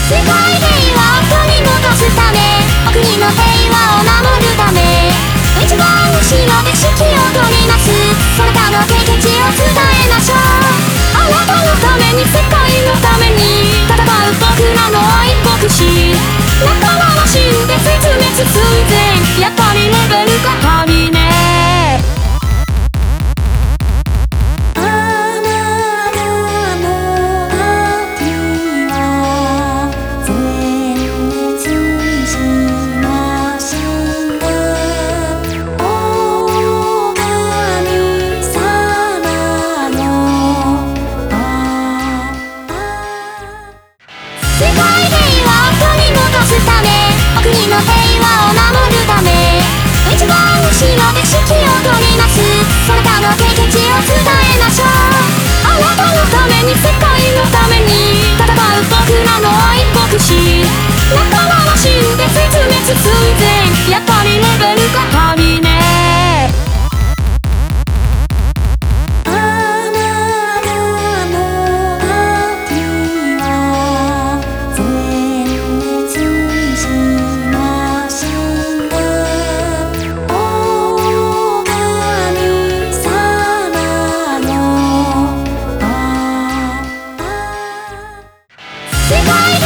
世界平和を取り戻すため、お国の平和を守るため、一番後ろで指揮を取ります。そなたの経験値を伝えましょう。あなたのために世界のために戦う僕らの愛国士。仲間は死んで絶滅寸前、やっぱりレベルが高いね。世界平和を取り戻すため、お国の平和を守るため、一番後ろで指揮を取ります。そなたの経験値を伝えましょう。あなたのために世界のために戦う僕らの愛国士。仲間は死んで絶滅寸前、やっぱりレベルが高いね。世界